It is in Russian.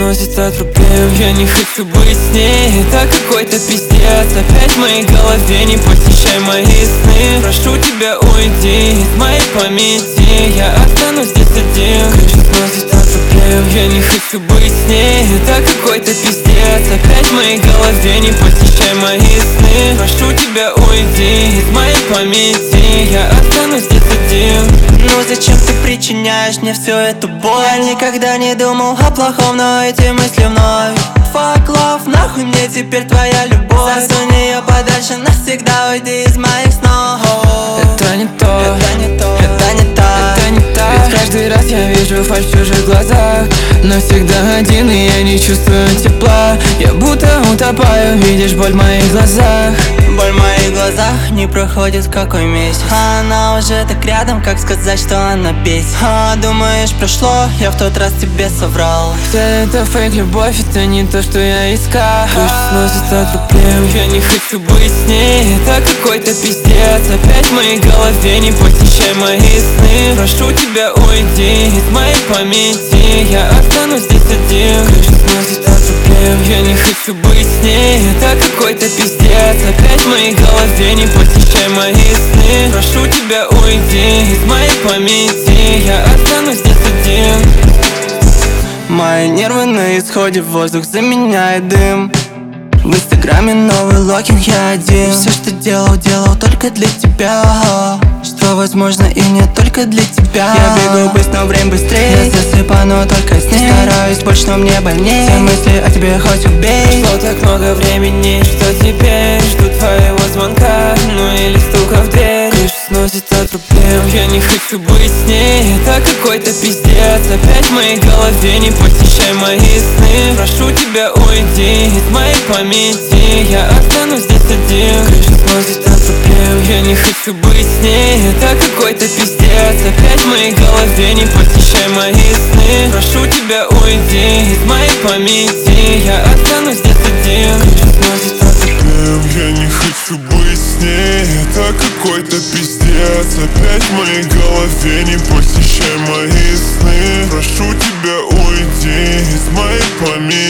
сносит от проблем. Я не хочу быть с ней, это какой-то пиздец. Опять в моей голове, не посещай мои сны. Прошу тебя, уйди из моей памяти, я останусь здесь один. Крышу сносит от проблем. Я не хочу быть с ней, это какой-то пиздец. Опять в моей голове, не посещай мои сны. Прошу тебя, уйди из моей памяти, я останусь здесь один. Ну зачем ты причиняешь мне всю эту боль? Я никогда не думал о плохом, но эти мысли вновь. Fuck love, нахуй мне теперь твоя любовь. Засунь ее подальше, навсегда уйди из моих снов. Это не то, это не то, это не так, это не так. Ведь каждый раз я вижу фальшь в чужих глазах, но всегда один, и я не чувствую тепла. Я будто утопаю, видишь боль в моих глазах. Боль в моих глазах не проходит какой месяц, а она уже так рядом, как сказать, что она бесит. Думаешь, прошло, я в тот раз тебе соврал. Вся эта фейк любовь, это не то, что я искал. Крышу сносит от проблем. Я не хочу быть с ней, это какой-то пиздец. Опять в моей голове, не посещай мои сны. Прошу тебя, уйди из моей памяти, я останусь здесь один. Крышу сносит от проблем. Я не хочу быть с ней, это какой-то пиздец. Опять в моей голове, не посещай мои сны. Прошу тебя, уйди из моей памяти, я останусь здесь один. Мои нервы на исходе, воздух заменяет дым. В инстаграме новый логин, я один. Все, что делал, делал только для тебя. Что возможно и не только для тебя. Я бегу быстро, но время быстрее. Я засыпаю, но только с ней. Стараюсь больше, но мне больнее. Все мысли о тебе хоть убей. Прошло так много времени, что теперь жду твоего звонка, ну или стука в дверь. Крышу сносит от проблем. Я не хочу быть с ней, это какой-то пиздец. Опять в моей голове, не посещай мои сны. Прошу тебя, уйди из моей памяти, я останусь здесь один. Крышу сносит от проблем. Я не хочу быть с ней, это какой-то пиздец. Опять в моей голове, не посещай мои сны. Прошу тебя, уйди из моей памяти, я останусь здесь один. Крышу сносит от проблем. Я не хочу быть с ней, это какой-то пиздец. Опять в моей голове, не посещай мои сны. Прошу тебя, уйди из моей памяти.